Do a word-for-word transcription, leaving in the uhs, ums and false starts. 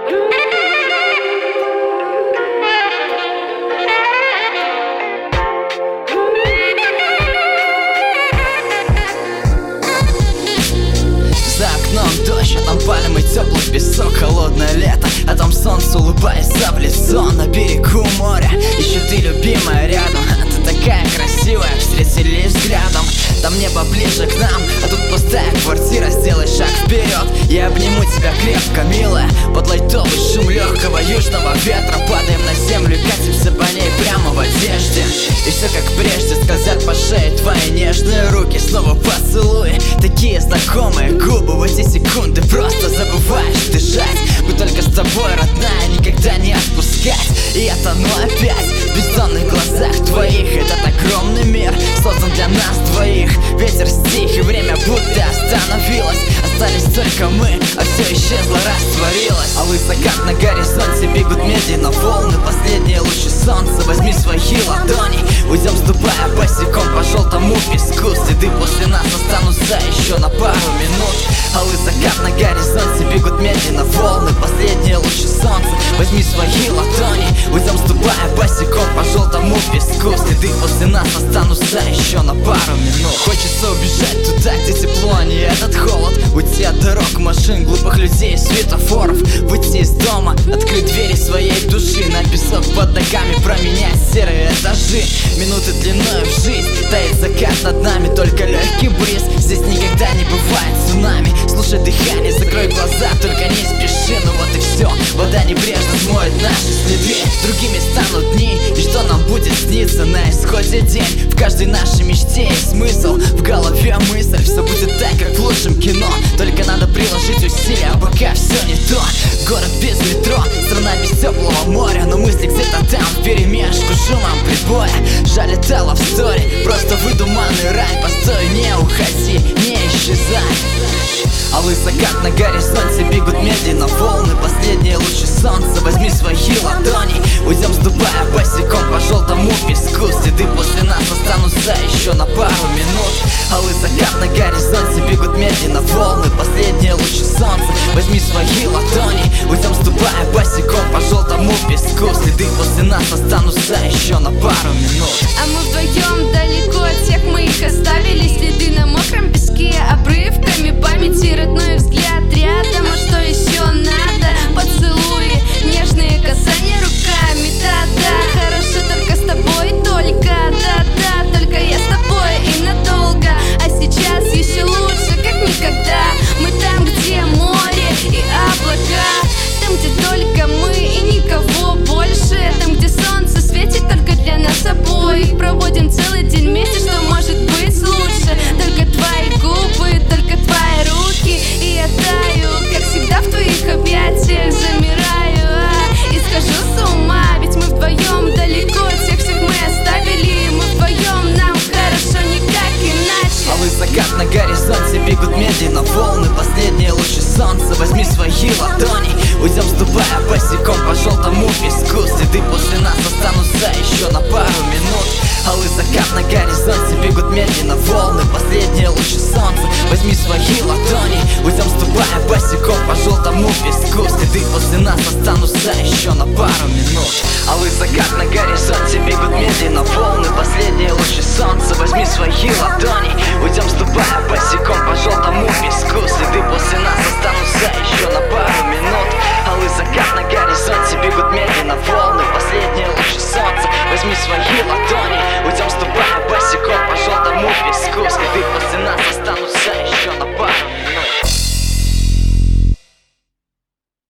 Дождь, а там пальмы, теплый песок, холодное лето, а там солнце, улыбается в лицо на берегу моря. Еще ты, любимая, рядом, а ты такая красивая, встретились взглядом. Там небо ближе к нам, а тут пустая квартира. Сделай шаг вперед, я обниму тебя крепко, милая. Под лайтовый шум легкого южного ветра падаем на землю, катимся по ней прямо в одежде. И все как прежде, скользят по шее твои нежные руки. Снова поцелуи, такие знакомые губы. В эти секунды просто забываешь дышать. Мы только с тобой, родная, никогда не отпускать. И я тону опять в бездонных глазах твоих. Этот огромный мир создан для нас двоих. Ветер стих, и время будто остановилось. Остались только мы, а все исчезло, растворилось. Алый закат на горизонте, бегут медленно волны. Последние лучи солнца, возьми свои ладони. Уйдем, ступая босиком по желтому песку. Следы после нас останутся еще на пару минут. Алый закат на горизонте, бегут медленно волны. Последние лучи солнца, возьми свои ладони. Уйдем, ступая босиком по желтому песку. Следы после нас останутся еще на пару минут. Хочется убежать туда, где тепло, а не этот холод. Уйти от дорог, машин, глупых людей, светофоров. Выйти из дома, открыть двери своей души. На песок под ногами променять серые этажи. Минуты длиной в жизнь, тает закат над нами. Только легкий бриз, здесь никогда не бывает цунами. Слушай дыхание, закрой глаза, только не спеши. Ну вот и все, вода небрежно смоет наши следы. Другими станут дни, и что нам будет сниться на исходе день. В каждой нашей мечте есть смысл, в голове мысль. Все будет так, как в лучшем кино. Только надо приложить усилия, пока все не то. Город без метро, страна без теплого моря. Но мысли где-то там, вперемешку шумом прибоя. Жаль, это love story, просто выдуманный рай. Постой, не уходи, не исчезай. Алый закат на горизонте, бегут медленно волны. Последние лучи солнца, возьми свои ладони. Уйдем, ступая босиком по желтому песку. Следы после нас останутся еще на пару минут. Алый закат на горизонте, бегут медленно волны. Последние лучи солнца, возьми свои ладони. Уйдем, ступая босиком по желтому песку. Следы после нас останутся еще на пару минут. А мы вдвоем далеко от всех, мы их оставили. Следы на мокром песке, обрывками памяти. Родной взгляд рядом, а что еще надо? Поцелуи, нежные касания руками. Да-да, хорошо только с тобой, только да-да, только я с тобой и надолго. А сейчас еще лучше, как никогда. Мы там, где море и облака. Там, где только мы и никого больше. Там, где солнце светит только для нас обоих. Проводим целый день вместе, что может быть лучше? Только твои губы, только твои руки. И я таю, как всегда в твоих объятиях замираю, а, и схожу с ума. Ведь мы вдвоем далеко от всех, всех мы оставили. Мы вдвоем, нам хорошо, никак иначе. Алый закат на горизонте, бегут медленно волны. Последние лучи солнца, возьми свои ладони. Уйдем, ступая босиком по желтому песку. Следы после нас останутся еще на пару минут. Алый закат на горизонте, бегут медленно волны. Последние лучи солнца, возьми свои ладони. Уйдем, ступая босиком по желтому песку. Следы после нас останутся еще на пару минут. Алый закат на горизонте, бегут медленно волны. Последние лучи солнца, возьми свои ладони. Уйдем, ступая босиком по желтому песку. Следы после нас останутся еще на пару минут.